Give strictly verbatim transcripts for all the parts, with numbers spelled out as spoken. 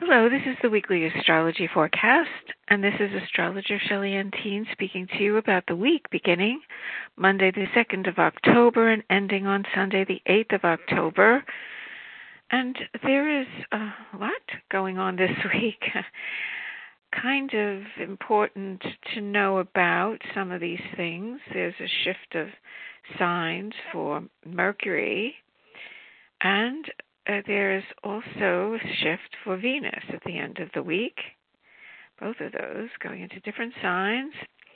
Hello, this is the weekly astrology forecast, and this is astrologer Shelley Ann Teen speaking to you about the week beginning Monday the second of October and ending on Sunday the eighth of October. And there is a lot going on this week. Kind of important to know about some of these things. There's a shift of signs for Mercury, and Uh, there's also a shift for Venus at the end of the week. Both of those going into different signs.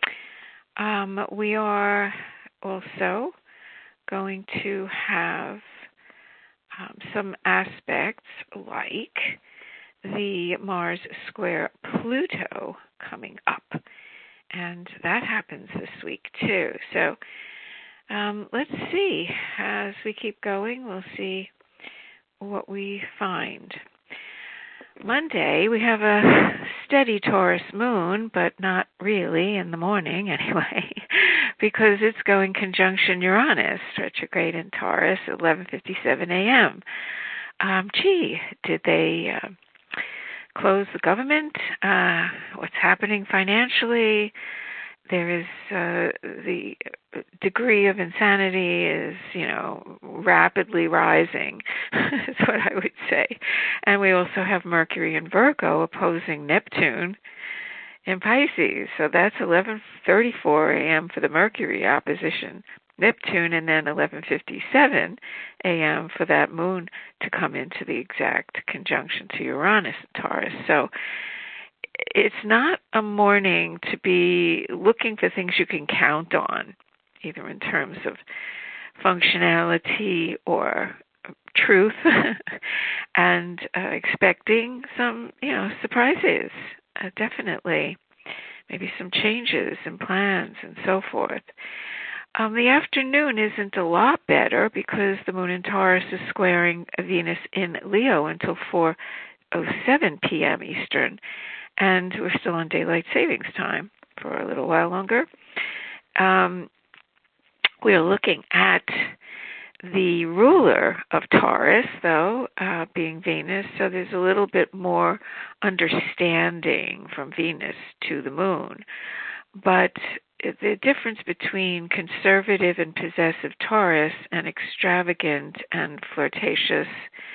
Um, we are also going to have um, some aspects like the Mars square Pluto coming up. And that happens this week too. So um, let's see. As we keep going, we'll see what we find. Monday, we have a steady Taurus moon, but not really in the morning anyway, because it's going conjunction Uranus, retrograde in Taurus, at eleven fifty-seven a.m. Um, gee, did they uh, close the government? Uh, what's happening financially? There is uh, the degree of insanity is, you know, rapidly rising, is what I would say. And we also have Mercury in Virgo opposing Neptune in Pisces. So that's eleven thirty-four a.m. for the Mercury opposition Neptune, and then eleven fifty-seven a.m. for that moon to come into the exact conjunction to Uranus and Taurus. So it's not a morning to be looking for things you can count on, either in terms of functionality or truth, and uh, expecting some, you know, surprises, uh, definitely, maybe some changes in plans and so forth. Um, the afternoon isn't a lot better because the moon in Taurus is squaring Venus in Leo until four oh seven p.m. Eastern. And we're still on daylight savings time for a little while longer. Um, we're looking at the ruler of Taurus, though, uh, being Venus, so there's a little bit more understanding from Venus to the moon. But the difference between conservative and possessive Taurus and extravagant and flirtatious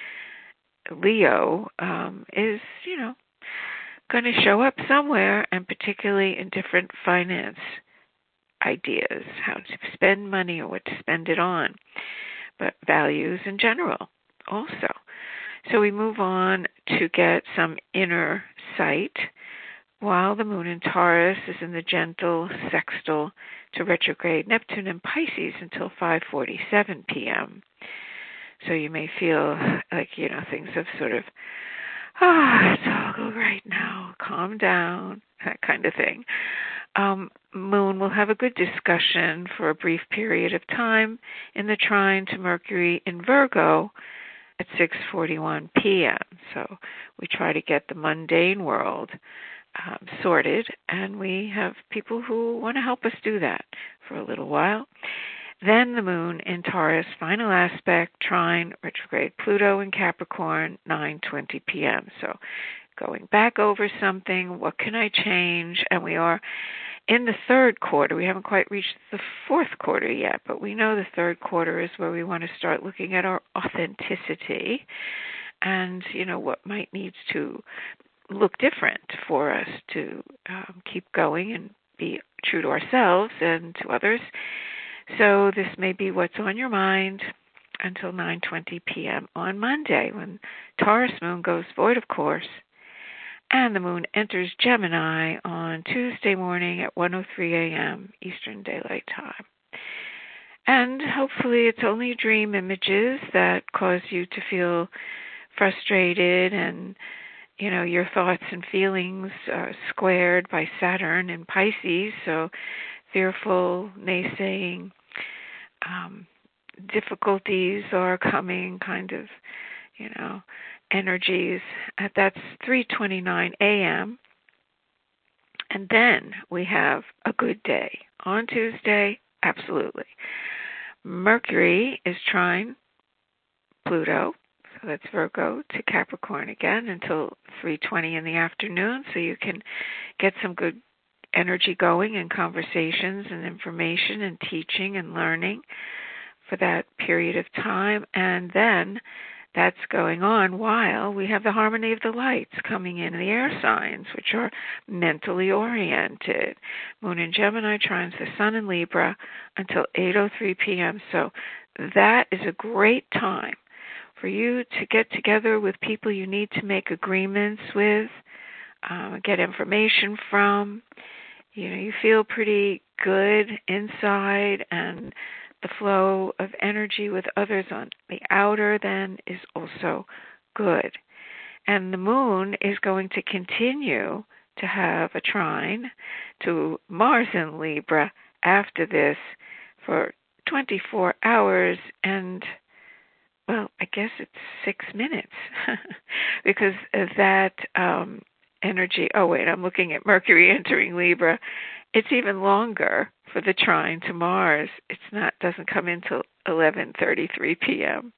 Leo um, is, you know, going to show up somewhere, and particularly in different finance ideas, how to spend money or what to spend it on, but values in general also. So we move on to get some inner sight while the moon in Taurus is in the gentle sextile to retrograde Neptune in Pisces until five forty-seven p.m. So you may feel like, you know, things have sort of ah, it's all good right now, calm down, that kind of thing. Um, Moon will have a good discussion for a brief period of time in the trine to Mercury in Virgo at six forty-one p.m. So we try to get the mundane world um, sorted, and we have people who want to help us do that for a little while. Then the moon in Taurus, final aspect, trine, retrograde Pluto in Capricorn, nine twenty p.m. So going back over something, what can I change? And we are in the third quarter. We haven't quite reached the fourth quarter yet, but we know the third quarter is where we want to start looking at our authenticity and, you know, what might need to look different for us to um, keep going and be true to ourselves and to others. So this may be what's on your mind until nine twenty p.m. on Monday, when Taurus moon goes void, of course, and the moon enters Gemini on Tuesday morning at one oh three a.m. Eastern Daylight Time. And hopefully it's only dream images that cause you to feel frustrated and, you know, your thoughts and feelings are squared by Saturn in Pisces, so fearful, naysaying, um, difficulties are coming, kind of, you know, energies. At that's three twenty-nine a.m. And then we have a good day. On Tuesday, absolutely. Mercury is trine Pluto, So that's Virgo to Capricorn again until three twenty in the afternoon, so you can get some good energy going in conversations and information and teaching and learning for that period of time. And then that's going on while we have the harmony of the lights coming in the air signs, which are mentally oriented. Moon in Gemini trines the Sun in Libra until eight oh three p.m. So that is a great time for you to get together with people you need to make agreements with, um, get information from. You know, you feel pretty good inside, and the flow of energy with others on the outer then is also good. And the moon is going to continue to have a trine to Mars in Libra after this for twenty-four hours and, well, I guess it's six minutes because of that um, energy. Oh, wait, I'm looking at Mercury entering Libra. It's even longer for the trine to Mars. It's not doesn't come until eleven thirty-three p.m.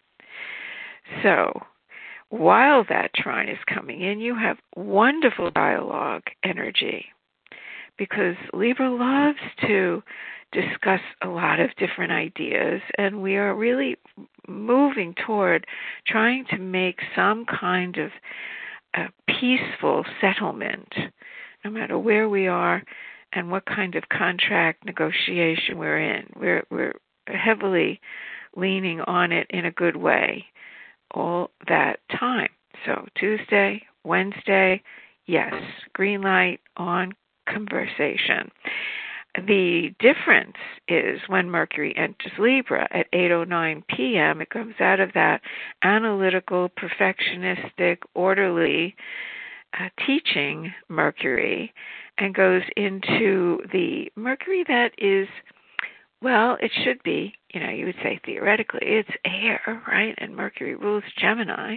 So while that trine is coming in, you have wonderful dialogue energy because Libra loves to discuss a lot of different ideas, and we are really moving toward trying to make some kind of a peaceful settlement, no matter where we are and what kind of contract negotiation we're in. We're we're heavily leaning on it in a good way all that time. So Tuesday, Wednesday, yes, green light on conversation. The difference is when Mercury enters Libra at eight oh nine p.m., it comes out of that analytical, perfectionistic, orderly uh, teaching Mercury and goes into the Mercury that is, well, it should be, you know, you would say theoretically, it's air, right? And Mercury rules Gemini.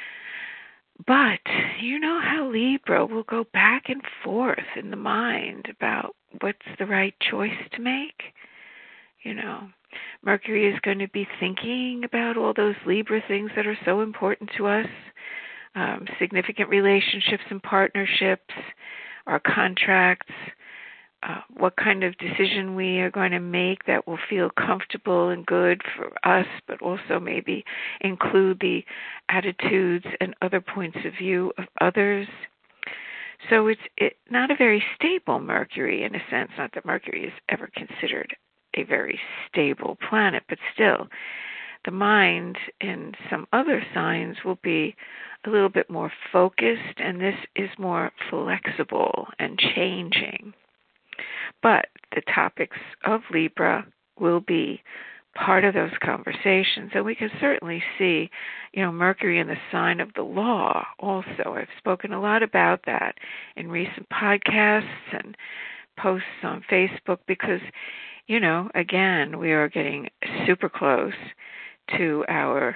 But you know how Libra will go back and forth in the mind about what's the right choice to make? You know, Mercury is going to be thinking about all those Libra things that are so important to us, um, significant relationships and partnerships, our contracts, uh, what kind of decision we are going to make that will feel comfortable and good for us, but also maybe include the attitudes and other points of view of others. So it's it, not a very stable Mercury in a sense, not that Mercury is ever considered a very stable planet, but still the mind in some other signs will be a little bit more focused, and this is more flexible and changing. But the topics of Libra will be part of those conversations, and we can certainly see, you know, Mercury in the sign of the law also. I've spoken a lot about that in recent podcasts and posts on Facebook because, you know, again, we are getting super close to our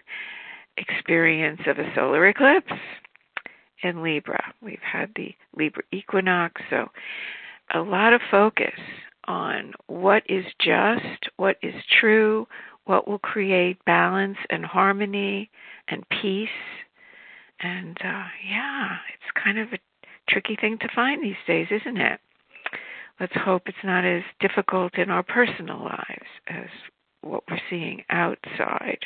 experience of a solar eclipse in Libra. We've had the Libra equinox, so a lot of focus on what is just, what is true, what will create balance and harmony and peace. And uh, yeah, it's kind of a tricky thing to find these days, isn't it? Let's hope it's not as difficult in our personal lives as what we're seeing outside.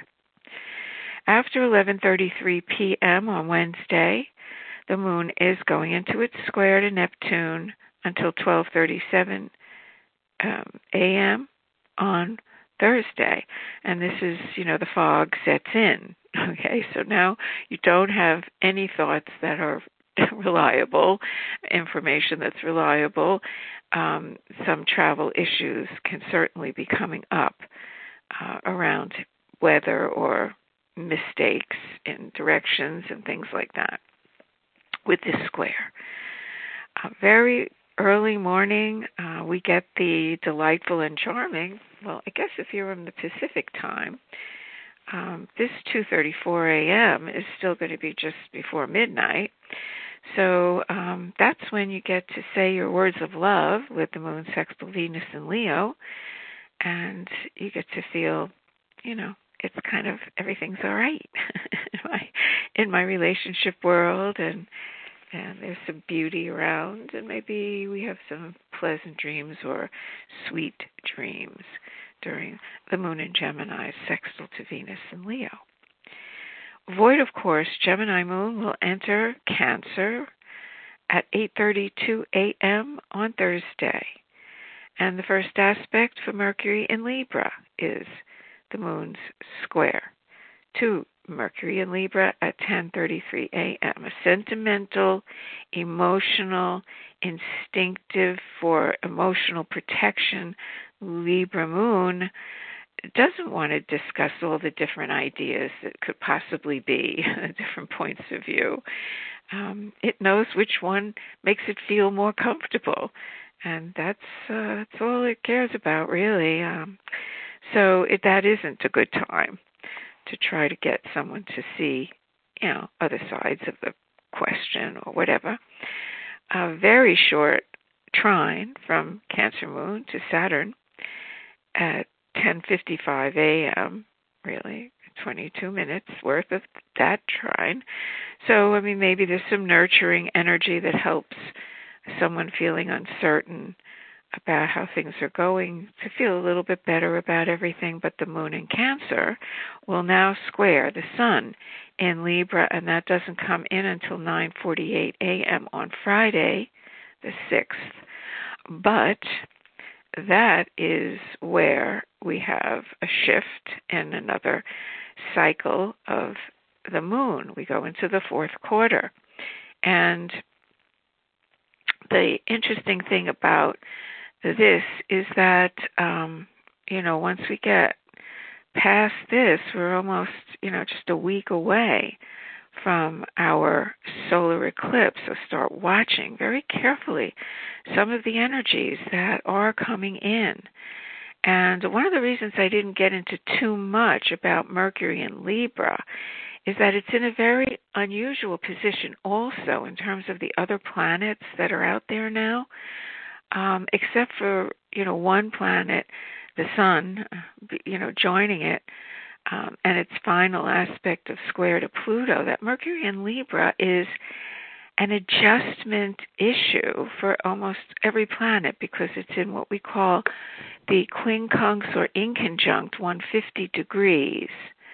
After eleven thirty-three p.m. on Wednesday, the moon is going into its square to Neptune until twelve thirty-seven um, a.m. on Thursday. And this is, you know, the fog sets in. Okay, so now you don't have any thoughts that are reliable, information that's reliable. Um, some travel issues can certainly be coming up uh, around weather or mistakes in directions and things like that with this square. Uh, very early morning, uh, we get the delightful and charming, well, I guess if you're in the Pacific time, um, this two thirty-four a.m. is still going to be just before midnight. So um, that's when you get to say your words of love with the moon sextile Venus in Leo, and you get to feel, you know, it's kind of everything's all right. in my relationship world, and and there's some beauty around, and maybe we have some pleasant dreams or sweet dreams during the moon in Gemini, sextile to Venus and Leo. Void, of course, Gemini moon will enter Cancer at eight thirty-two a.m. on Thursday. And the first aspect for Mercury in Libra is the moon's square to Mercury in Libra at ten thirty-three a.m. A sentimental, emotional, instinctive, for emotional protection Libra moon doesn't want to discuss all the different ideas that could possibly be, different points of view. Um, it knows which one makes it feel more comfortable, and that's uh, that's all it cares about, really. Um, so it, that isn't a good time to try to get someone to see, you know, other sides of the question or whatever. A very short trine from Cancer moon to Saturn at ten fifty-five a.m., really, twenty-two minutes worth of that trine. So, I mean, maybe there's some nurturing energy that helps someone feeling uncertain about how things are going to feel a little bit better about everything. But the moon in Cancer will now square the sun in Libra, and that doesn't come in until nine forty-eight a.m. on Friday, the sixth. But that is where we have a shift in another cycle of the moon. We go into the fourth quarter. And the interesting thing about this is that, um, you know, once we get past this, we're almost, you know, just a week away from our solar eclipse. So start watching very carefully some of the energies that are coming in. And one of the reasons I didn't get into too much about Mercury in Libra is that it's in a very unusual position also in terms of the other planets that are out there now, um, except for, you know, one planet, the sun, you know, joining it, um, and its final aspect of square to Pluto. That Mercury in Libra is an adjustment issue for almost every planet because it's in what we call the quincunx or inconjunct one hundred fifty degrees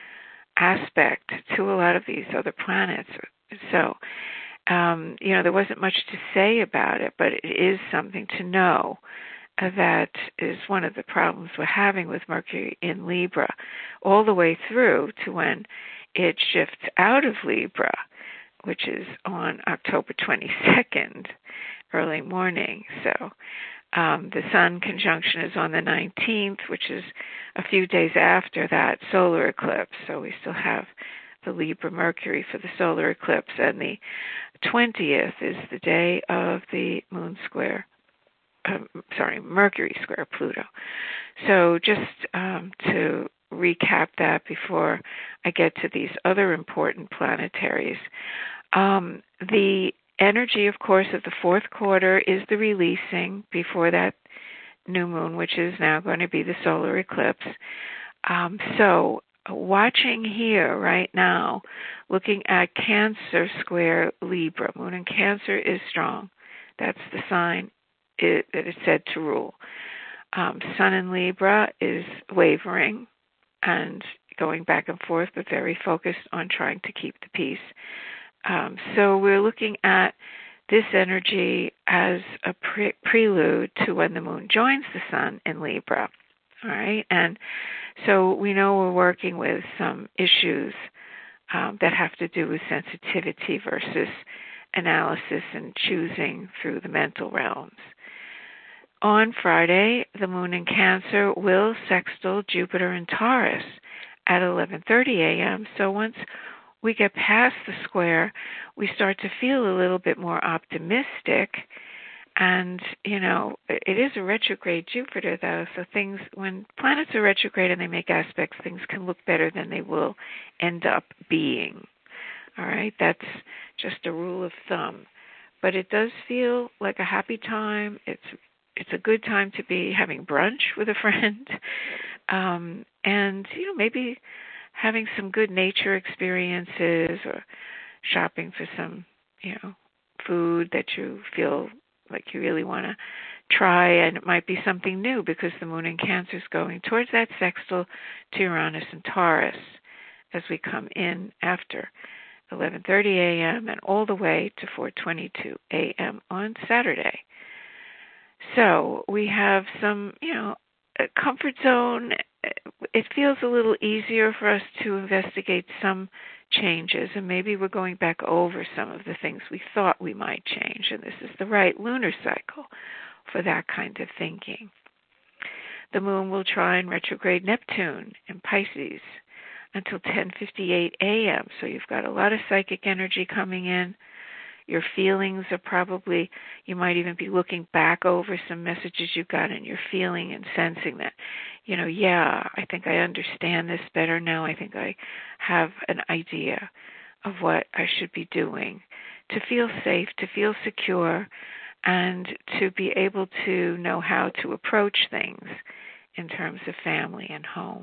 aspect to a lot of these other planets. So, um, you know, there wasn't much to say about it, but it is something to know. Uh, that is one of the problems we're having with Mercury in Libra, all the way through to when it shifts out of Libra, which is on October twenty-second, early morning. So um, the Sun conjunction is on the nineteenth, which is a few days after that solar eclipse. So we still have the Libra Mercury for the solar eclipse, and the twentieth is the day of the moon square, um, sorry, Mercury square Pluto. So just um, to recap that before I get to these other important planetaries. Um, the energy, of course, of the fourth quarter is the releasing before that new moon, which is now going to be the solar eclipse. Um, so watching here right now, looking at Cancer square Libra. Moon in Cancer is strong. That's the sign it, that is said to rule. Um, Sun in Libra is wavering and going back and forth, but very focused on trying to keep the peace. Um, so we're looking at this energy as a pre- prelude to when the moon joins the sun in Libra. All right, and so we know we're working with some issues um, that have to do with sensitivity versus analysis and choosing through the mental realms. On Friday, the moon in Cancer will sextile Jupiter in Taurus at eleven thirty a.m. So once we get past the square, we start to feel a little bit more optimistic. And, you know, it is a retrograde Jupiter, though, so things, when planets are retrograde and they make aspects, things can look better than they will end up being. All right? That's just a rule of thumb. But it does feel like a happy time. It's it's a good time to be having brunch with a friend. Um, and, you know, maybe having some good nature experiences or shopping for some, you know, food that you feel like you really want to try, and it might be something new because the moon in Cancer is going towards that sextile to Uranus and Taurus as we come in after eleven thirty a.m. and all the way to four twenty-two a.m. on Saturday. So we have some, you know, a comfort zone. It feels a little easier for us to investigate some changes, and maybe we're going back over some of the things we thought we might change, and this is the right lunar cycle for that kind of thinking. The moon will trine retrograde Neptune in Pisces until ten fifty-eight a.m., so you've got a lot of psychic energy coming in. Your feelings are probably, you might even be looking back over some messages you got, and you're feeling and sensing that, you know, yeah, I think I understand this better now. I think I have an idea of what I should be doing to feel safe, to feel secure, and to be able to know how to approach things in terms of family and home.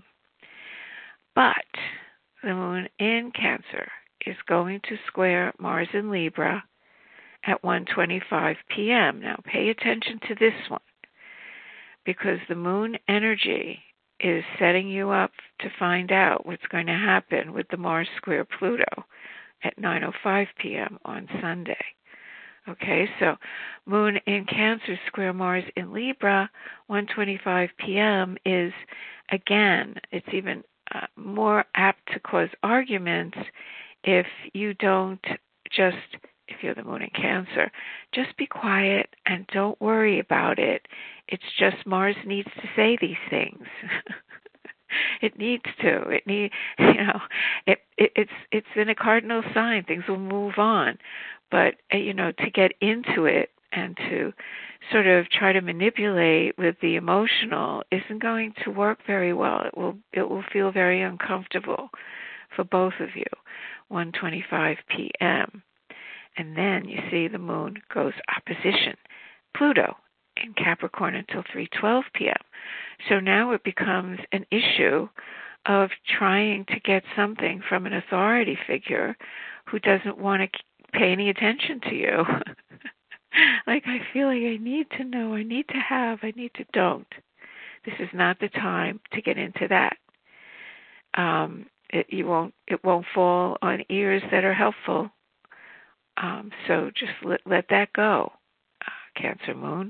But the moon in Cancer is going to square Mars in Libra at one twenty-five p.m. Now pay attention to this one, because the moon energy is setting you up to find out what's going to happen with the Mars square Pluto at nine oh five p.m. on Sunday. Okay, so moon in Cancer square Mars in Libra, one twenty-five p.m. is, again, it's even uh, more apt to cause arguments if you don't just, if you're the moon in Cancer, just be quiet and don't worry about it. It's just Mars needs to say these things. It needs to. It need, you know, it, it it's it's in a cardinal sign. Things will move on, but uh, you know, to get into it and to sort of try to manipulate with the emotional isn't going to work very well. It will it will feel very uncomfortable for both of you. one twenty-five p.m. And then you see the moon goes opposition Pluto in Capricorn until three twelve p.m. So now it becomes an issue of trying to get something from an authority figure who doesn't want to pay any attention to you. Like, I feel like I need to know, I need to have, I need to don't. This is not the time to get into that. Um, it, you won't, it won't fall on ears that are helpful. Um, so just let, let that go, uh, Cancer moon.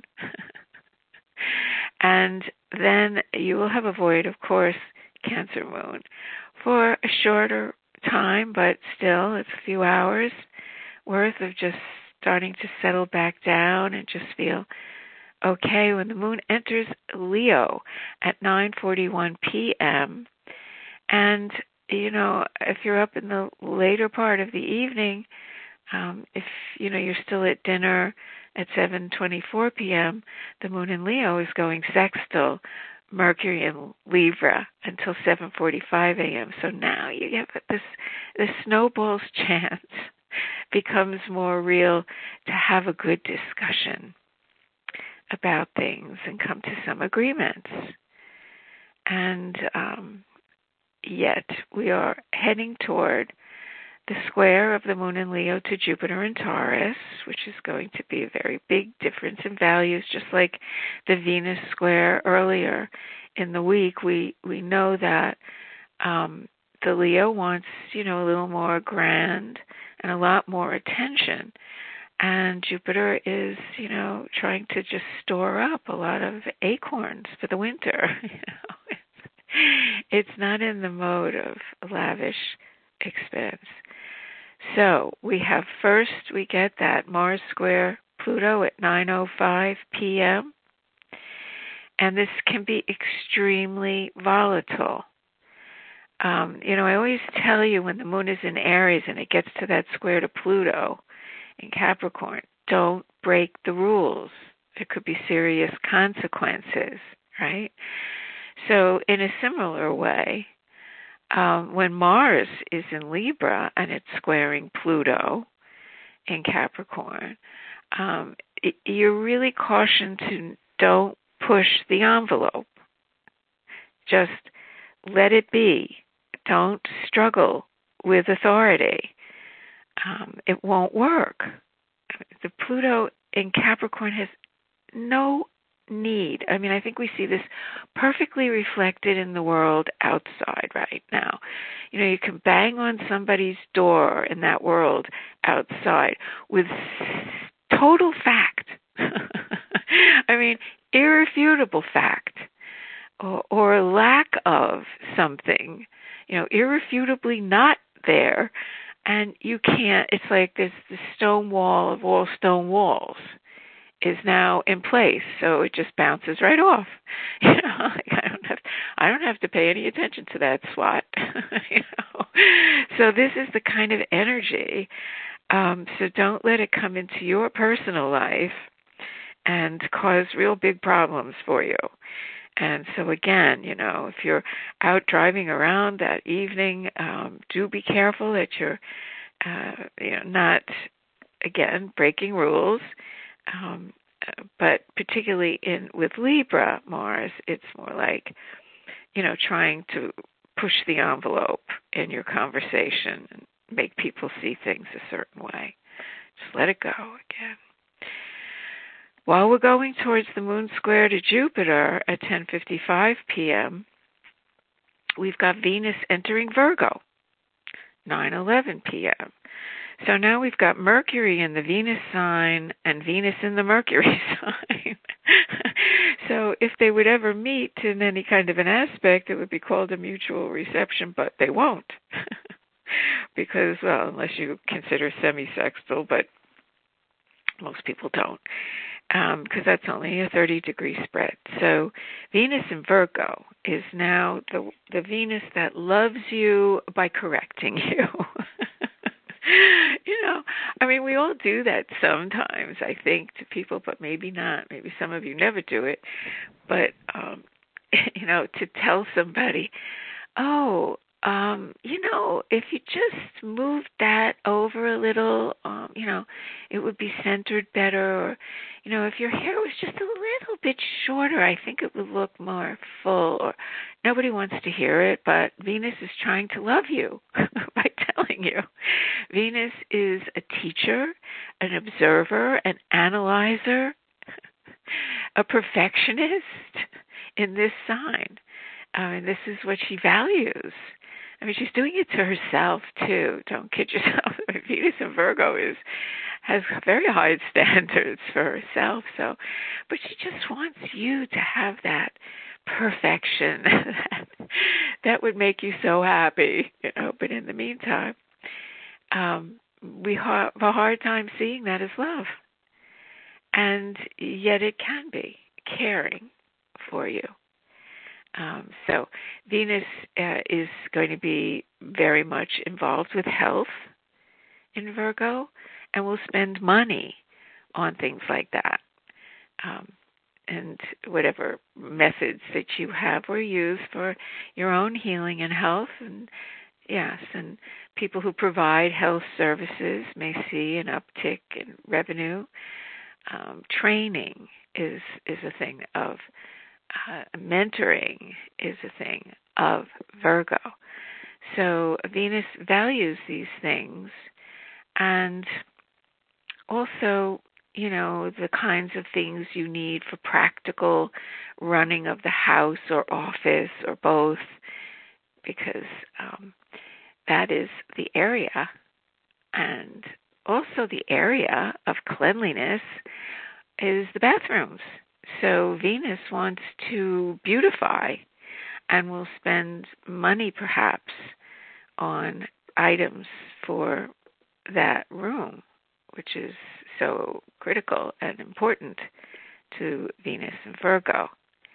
And then you will have a void, of course, Cancer moon, for a shorter time, but still it's a few hours worth of just starting to settle back down and just feel okay. When the moon enters Leo at nine forty-one p.m., and, you know, if you're up in the later part of the evening, Um, if, you know, you're still at dinner at seven twenty-four p.m., the moon in Leo is going sextile Mercury in Libra until seven forty-five a.m. So now you get this, the snowball's chance becomes more real to have a good discussion about things and come to some agreements. And um, yet we are heading toward the square of the moon in Leo to Jupiter in Taurus, which is going to be a very big difference in values, just like the Venus square earlier in the week. We we know that um, the Leo wants, you know, a little more grand and a lot more attention. And Jupiter is, you know, trying to just store up a lot of acorns for the winter. You know, it's, it's not in the mode of lavish expense. So we have first, we get that Mars square Pluto at nine oh five p.m. And this can be extremely volatile. Um, you know, I always tell you when the moon is in Aries and it gets to that square to Pluto in Capricorn, don't break the rules. There could be serious consequences, right? So in a similar way, Um, when Mars is in Libra and it's squaring Pluto in Capricorn, um, it, you're really cautioned to don't push the envelope. Just let it be. Don't struggle with authority. Um, it won't work. The Pluto in Capricorn has no need. I mean, I think we see this perfectly reflected in the world outside right now. You know, you can bang on somebody's door in that world outside with total fact. I mean, irrefutable fact, or, or lack of something, you know, irrefutably not there, and you can't, it's like this, this stone wall of all stone walls is now in place, so it just bounces right off. You know, like I don't have, I don't have to pay any attention to that SWAT. You know, so this is the kind of energy. Um, so don't let it come into your personal life and cause real big problems for you. And so again, you know, if you're out driving around that evening, um, do be careful that you're, uh, you know, not, again, breaking rules. Um, but particularly in with Libra Mars, it's more like, you know, trying to push the envelope in your conversation and make people see things a certain way. Just let it go again. While we're going towards the moon square to Jupiter at ten fifty-five p.m., we've got Venus entering Virgo, nine eleven p.m. So now we've got Mercury in the Venus sign and Venus in the Mercury sign. So if they would ever meet in any kind of an aspect, it would be called a mutual reception, but they won't. Because, well, unless you consider semi-sextile, but most people don't, because um, that's only a thirty-degree spread. So Venus in Virgo is now the the Venus that loves you by correcting you. You know, I mean, we all do that sometimes, I think, to people, but maybe not. Maybe some of you never do it. But, um, you know, to tell somebody, oh, um, you know, if you just moved that over a little, um, you know, it would be centered better. Or, you know, if your hair was just a little bit shorter, I think it would look more full. Or nobody wants to hear it, but Venus is trying to love you by telling you. Venus is a teacher, an observer, an analyzer, a perfectionist in this sign. Uh, and this is what she values. I mean, she's doing it to herself, too. Don't kid yourself. I mean, Venus in Virgo is has very high standards for herself. So, but she just wants you to have that perfection that, that would make you so happy, you know. But in the meantime, um, we have a hard time seeing that as love. And yet it can be caring for you. Um, so Venus uh, is going to be very much involved with health in Virgo, and will spend money on things like that. Um, and whatever methods that you have or use for your own healing and health. And yes, and people who provide health services may see an uptick in revenue. Um, training is is a thing of Uh, mentoring is a thing of Virgo. So Venus values these things, and also, you know, the kinds of things you need for practical running of the house or office or both, because um, that is the area, and also the area of cleanliness is the bathrooms. So Venus wants to beautify and will spend money perhaps on items for that room, which is so critical and important to Venus and Virgo.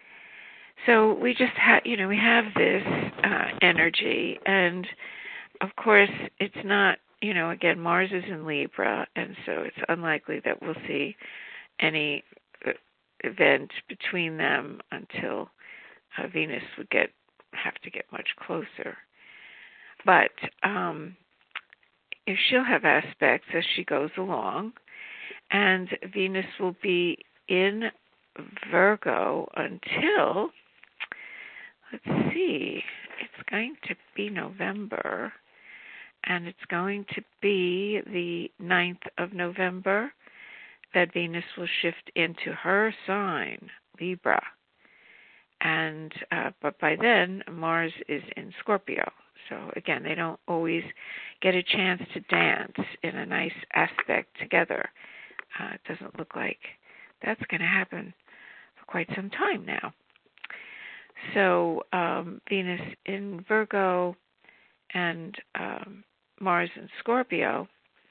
So we just have, you know, we have this uh, energy, and of course it's not, you know, again, Mars is in Libra, and so it's unlikely that we'll see any event between them until uh, Venus would get have to get much closer. But um, if she'll have aspects as she goes along, and Venus will be in Virgo until, let's see, it's going to be November, and it's going to be the ninth of November that Venus will shift into her sign, Libra. And uh, but by then, Mars is in Scorpio. So again, they don't always get a chance to dance in a nice aspect together. Uh, it doesn't look like that's going to happen for quite some time now. So um, Venus in Virgo and um, Mars in Scorpio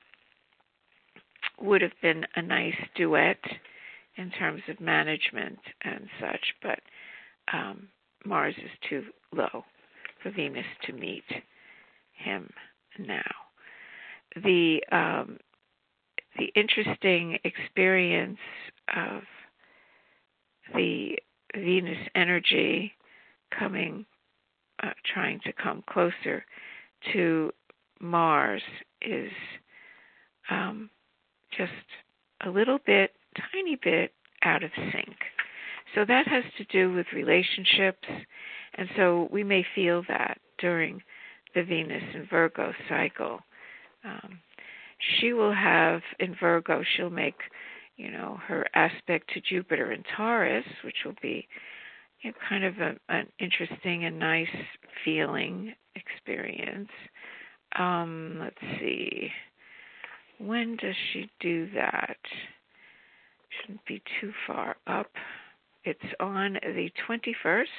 would have been a nice duet in terms of management and such, but um, Mars is too low for Venus to meet him now. The um, the interesting experience of the Venus energy coming, uh, trying to come closer to Mars is um, just a little bit, tiny bit out of sync. So that has to do with relationships, and so we may feel that during the Venus and Virgo cycle. Um, she will have, in Virgo, she'll make, you know, her aspect to Jupiter in Taurus, which will be, you know, kind of a, an interesting and nice feeling experience. Um, let's see. When does she do that? Shouldn't be too far up. It's on the twenty-first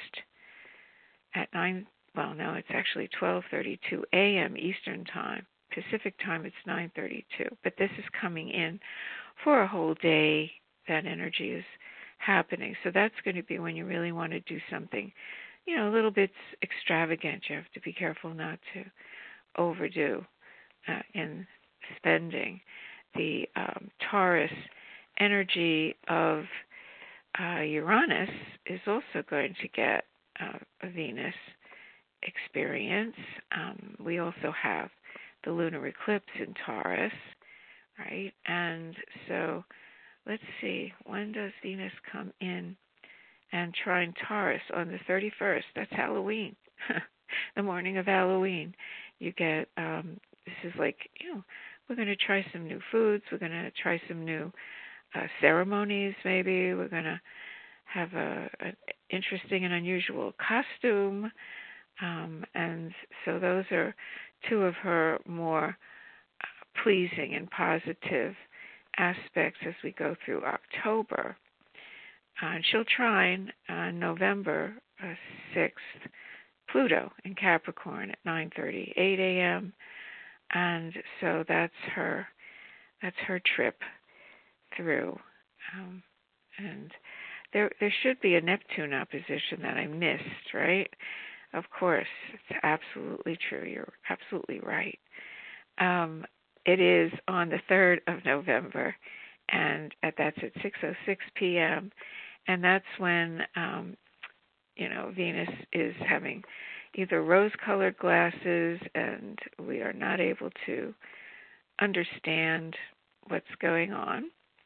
at nine, well, no, it's actually twelve thirty-two a.m. Eastern Time. Pacific Time, it's nine thirty-two. But this is coming in for a whole day. That energy is happening. So that's going to be when you really want to do something, you know, a little bit extravagant. You have to be careful not to overdo uh, in spending. The um, Taurus energy of uh, Uranus is also going to get uh, a Venus experience. Um, we also have the lunar eclipse in Taurus, right? And so let's see, when does Venus come in and trine Taurus? On the thirty-first. That's Halloween, the morning of Halloween. You get, um, this is like, you know, we're going to try some new foods. We're going to try some new uh, ceremonies, maybe. We're going to have a, an interesting and unusual costume. Um, and so those are two of her more uh, pleasing and positive aspects as we go through October. Uh, and she'll trine on November uh, sixth, Pluto in Capricorn at nine thirty-eight a.m. And so that's her that's her trip through. Um, and there there should be a Neptune opposition that I missed, right? Of course, it's absolutely true. You're absolutely right. Um, it is on the third of November, and at, that's at six oh six p.m., and that's when, um, you know, Venus is having either rose-colored glasses and we are not able to understand what's going on,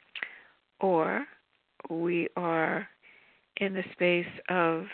or we are in the space of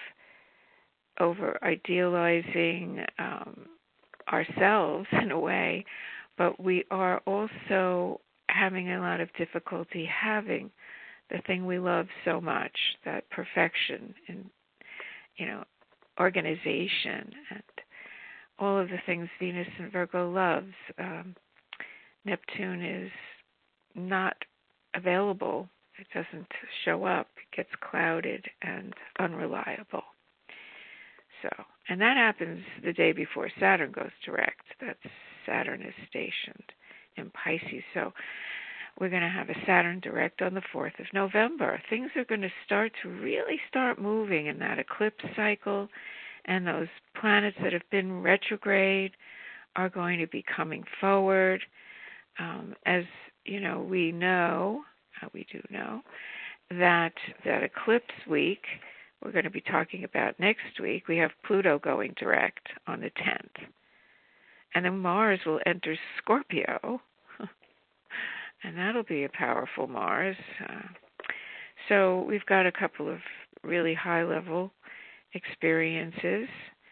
over-idealizing um, ourselves in a way, but we are also having a lot of difficulty having the thing we love so much, that perfection and, you know, organization and all of the things Venus and Virgo loves. Um, Neptune is not available. It doesn't show up. It gets clouded and unreliable. So, and that happens the day before Saturn goes direct. That's Saturn is stationed in Pisces. So we're going to have a Saturn direct on the fourth of November. Things are going to start to really start moving in that eclipse cycle, and those planets that have been retrograde are going to be coming forward. Um, as you know, we know, uh, we do know, that that eclipse week, we're going to be talking about next week, we have Pluto going direct on the tenth. And then Mars will enter Scorpio, and that'll be a powerful Mars. Uh, so we've got a couple of really high-level experiences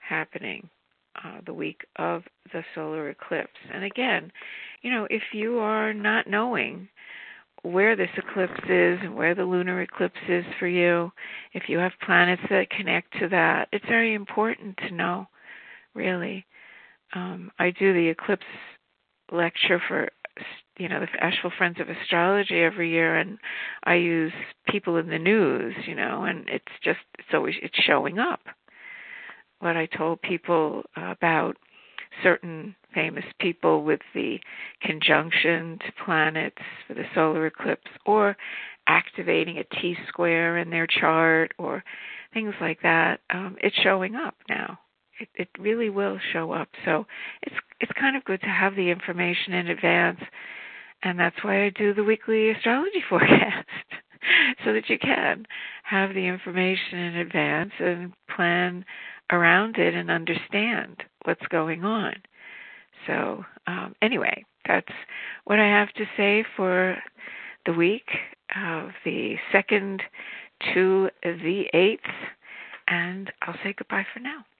happening uh, the week of the solar eclipse. And again, you know, if you are not knowing where this eclipse is and where the lunar eclipse is for you, if you have planets that connect to that, it's very important to know, really. Um, I do the eclipse lecture for, you know, the Asheville Friends of Astrology every year, and I use people in the news, you know, and it's just, it's always, it's showing up. What I told people about certain famous people with the conjunction to planets for the solar eclipse, or activating a T-square in their chart, or things like that, um, it's showing up now. It, it really will show up. So it's it's kind of good to have the information in advance, and that's why I do the weekly astrology forecast, so that you can have the information in advance and plan around it and understand what's going on. So um, anyway, that's what I have to say for the week of the second to the eighth, and I'll say goodbye for now.